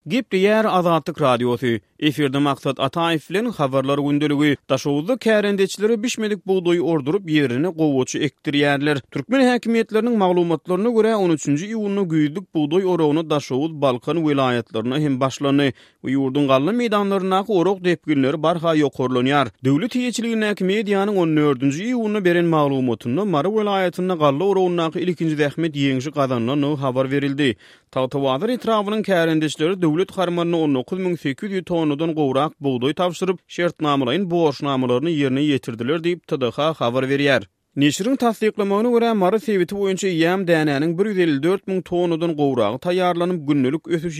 Gipdiýär Azatlyk Radiosu. Eferde maksat Ataýew bilen habarlar gündöligi. Daşowuzda kärendeçileri bişmedik buğdoy ordurup ýerine gowuçy ekdirýärler. Türkmen häkimetleriniň maglumatlaryna görä 13-nji iýulyny güýdük buğdoy oragyny Daşowuz, Balkan vilayatlaryna hem başlany. Bu ýurdun gally meýdanlaryna orag depginleri barha ýokurlanýar. Döwlet ýeçiliginiň mediýanyň 14-nji iýulyny beren maglumatyna Mary vilayatyna gally oragyna ilkinji zähmet ýeňişi gazanlany habar berildi. Tawtawadyr etrawynyň kärendeçileri döwlet harmanyna 19800 tonnadan gowrak buğdoy tapşyryp, şertnamalaryň borçnamalaryny ýerine ýetirdiler diýip TDH habar berýär. Neşriň tasdiklamagyna görä Mary sebiti boýunça ýam dänäniň 154 000 tonnadan gowragy taýýarlanyp günnelik ösüş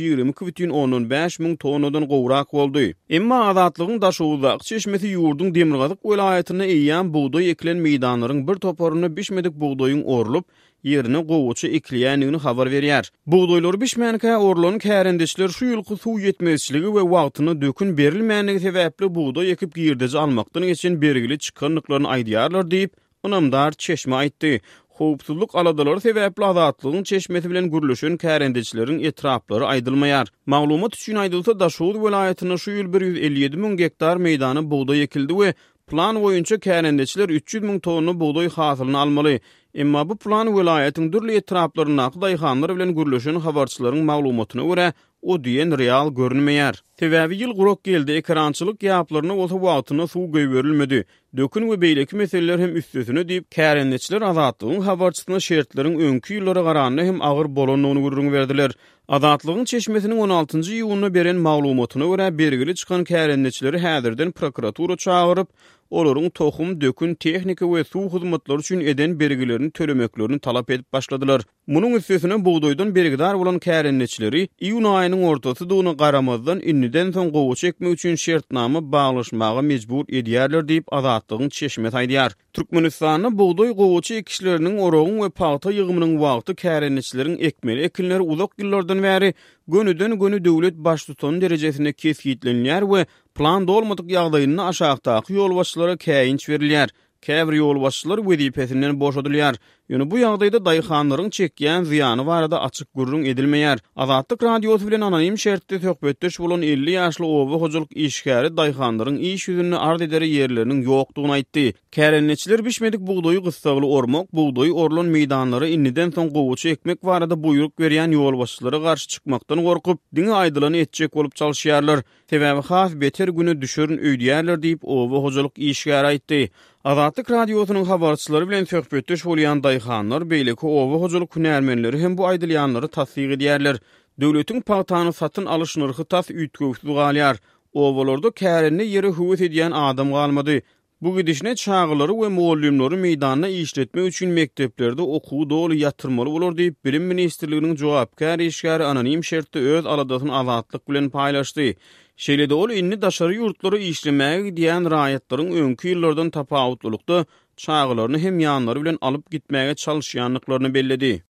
22,15 000 tonnadan gowrak boldy. Emma Azatlygyň Daşowuzda çeşmesi ýurdun Demirgazyk vilayatyna eýýän buğdoy eklen meýdanlaryň bir toparyny bişmedik buğdoyuň orlup ýerine gowuçy ekleýänligini habar berýär. Buğdoýlar bişmänkä orlanyň kärendeçiler şu ýylky suw ýetmezçiligi we wagtyna dökün berilmänligi sebäpli buğdoy ekip giýirdeji almakdan geçen bergili çykanlyklaryny aýdýarlar diýip Onamdar Çeşme aýtdy. Howpsuzlyk aladalary sebäpli Azatlygyň çeşmesi bilen gürleşen kärendeçileriň etraplary aýdylmaýar. Maglumat üçin aýdylsa Daşowuz vilayatyna şu ýyl 157 000 hektar meýdany buğdoy ekildi we plan boýunça kärendeçiler 300 000 tonna buğdoy hasylyny almaly. Emma bu plan vilayatyň dürli etraplaryna daýhanlar bilen gürleşen habarçylaryň maglumatyna görä o diýen real görünmeýär. Sebäbi ýyl gurok geldi, ekrançylyk ýaplaryna bolsa wagtyna suw göýberilmedi. Dökün we beýleki meseleler hem üstüne diýip kärendeçiler Azatlygyň habarçysyna şertlerin öňkü ýyllara garany hem agyr bolanyny gurrun berdiler. Azatlygyň çeşmesiniň 16-njy iýulyna beren maglumatyna görä bergili çykan kärendeçileri häzirden prokuratura çağıryp, olaryň tohum, dökün, tehnika we suw hyzmatlary üçin eden bergilerini tölemeklerini talap edip başladylar. Munyň üstüne buğdoýdan bergidar bolan kärendeçileri iýun aýynyň ortasydygyna garamazdan inniden soň gowuç ekmek üçin şertnama baglaşmaga mejbur edýärler diýip Azatlygyň çeşmesi aýdýar. Türkmenistanyň buğdoy gowuç ekişleriniň oragyň we paýta ýygymynyň wagty kärendeçileriň ekmeli ekinleri uzak ýyllardan bäri gönüden döwlet baş tutan derejesinde kesgitlenýär we plan dolmadyk ýagdaýyny aşagdaky ýol başçylara käýinç berilýär. Käbir ýol başçylary wezipesinden boşadylýar. Ýöne bu ýagdaýda daýhanlaryň çekýän ziýany barada açyk gurrun edilmeýär. Azatlyk Radiosu bilen anonim şertde söhbetdeş bolan 50 ýaşly owa hojalyk işgäri daýhanlaryň iş ýüzüni ard ederi ýerleriniň ýokdugyny aýtdy. Kärendeçiler bişmedik buğdoýy gysgaly ormak, buğdoý orlan meýdanlary inniden soň gowuçy ekmek barada buýruk berýän ýol başçylara garşy çykmakdan gorkup, diňe aýdylany etjek bolup çalyşýarlar. Sebäbi has beter güne düşürün öýdýärler diýip owa hojalyk işgäri aýtdy. Azatlyk Radiosynyň habarçylary bilen söhbetdeş bolýan daýhanlar beýleki owa hojalyk hünärmenleri hem bu aýdylýanlary tassyk edýärler. Döwletiň paýtany satyn alyş nyrhy tas üýtgewsiz galýar. Owalarda kärenne ýeri höwet edýän adam galmady. Bu gidişine çağıları we muallimleri meýdanyna işletmek üçin mekteplerde okuw doly ýatyrmaly bolar diýip Bilim Ministrliginiň jogapkar işgäri anonim şertde öz aladasyny Azatlyk bilen paýlaşdy. Şeýle-de ol inni daşary ýurtlary işlemäge diýen raýatlaryň öňkü ýyllardan tapawutlykda çağılaryny hem ýanlary bilen alyp gitmäge çalyşýanlyklaryny belledi.